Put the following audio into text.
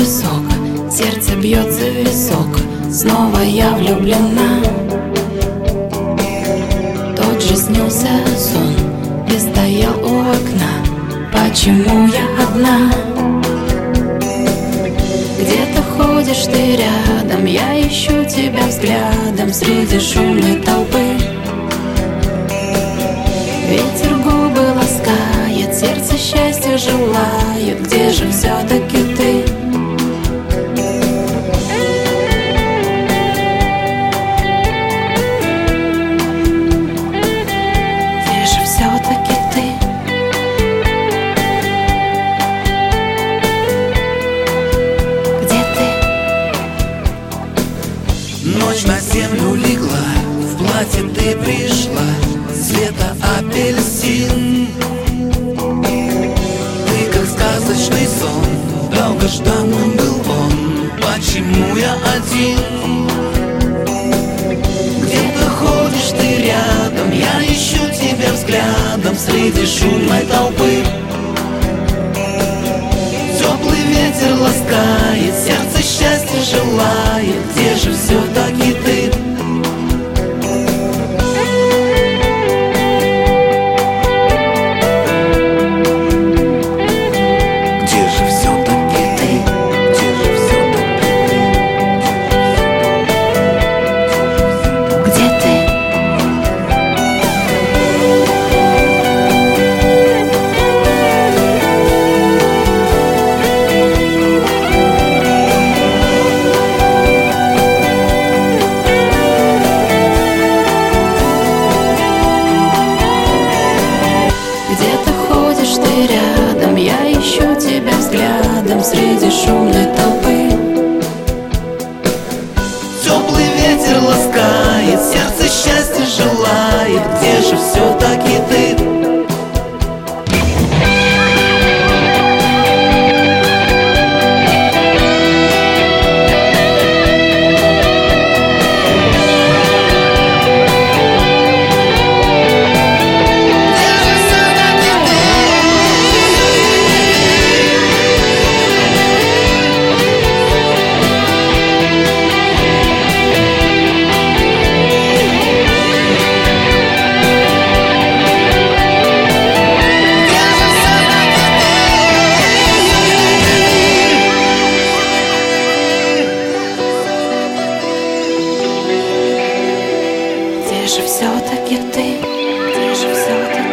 песок, сердце бьется в висок, снова я влюблена. Тот же снился сон, ты стоял у окна. Почему я одна? Где-то ходишь ты рядом, я ищу тебя взглядом среди шумной толпы. Ветер губы ласкает, сердце счастья желает. Где же все-таки ты? Где же все-таки ты? Где ты? Ночь на землю легла, в платье ты пришла, цвета апельсин. Ты как сказочный сон, долгожданным был он. Почему я один? Где-то ходишь ты рядом, я ищу тебя взглядом среди шумной толпы. Теплый ветер ласкает, сердце счастья желает. Где же все-таки ты? Рядом я ищу тебя взглядом среди шумной толпы. Теплый ветер ласкает, сердце счастья желает. Где же все-таки ты? Где же все-таки ты? Где же все-таки?